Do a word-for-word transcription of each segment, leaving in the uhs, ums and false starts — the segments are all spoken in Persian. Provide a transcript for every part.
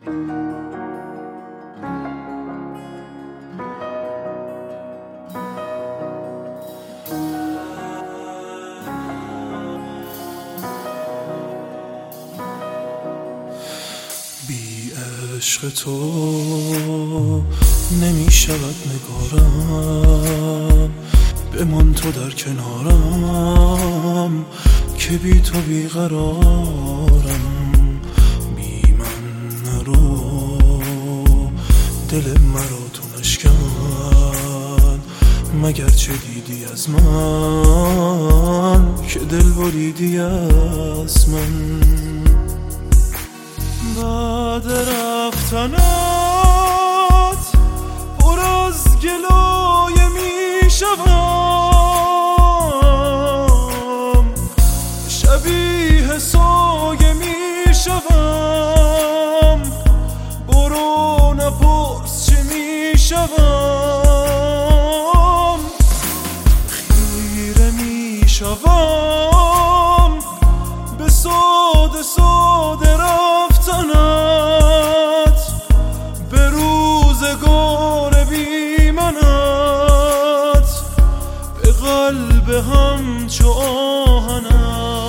بی عشق تو نمی شود نگارم، بمان تو در کنارم که بی تو بی قرارم. بی من نرو دل مرا تو نشکن، مگر چه دیدی از من که دل بریدی از من. بعد رفتنت پر از گلایه می شوم، شبیه سایه می شوم، برو نپرس چه می شوم. خیره می شوم به ساده ساده رفتنت، به روزگار بی منت، به قلب همچو آهنت.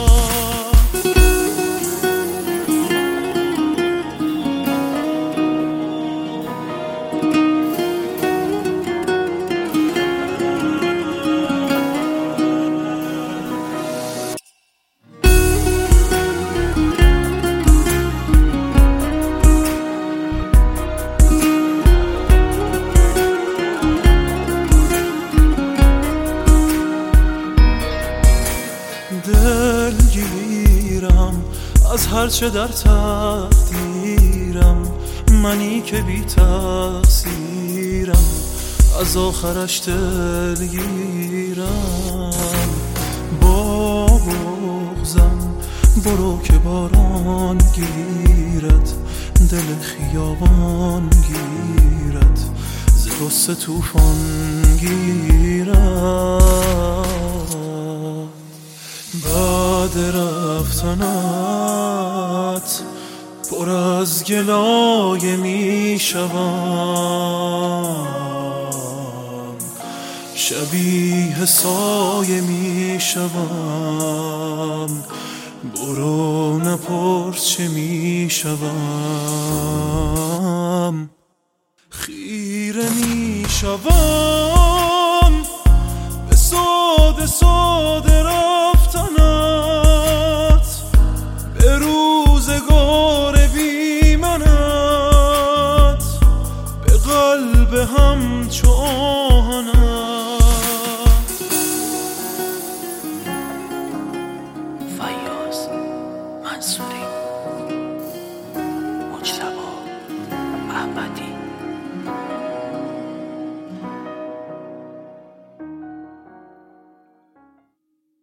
دلگیرم از هرچه در تقدیرم، منی که بی تقصیرم، از آخرش دلگیرم. با بغضم برو که باران گیرد، دل خیابان گیرد، ز غصه طوفان گیرد. بعد رفتنت پر از گلایه می شوم، شبیه سایه می شوم، برو نپرس چه می شوم. خیره می شوم به ساده ساده رفتنت، به روزگار بی منت، به قلب همچو آهنت. فیاض منصوری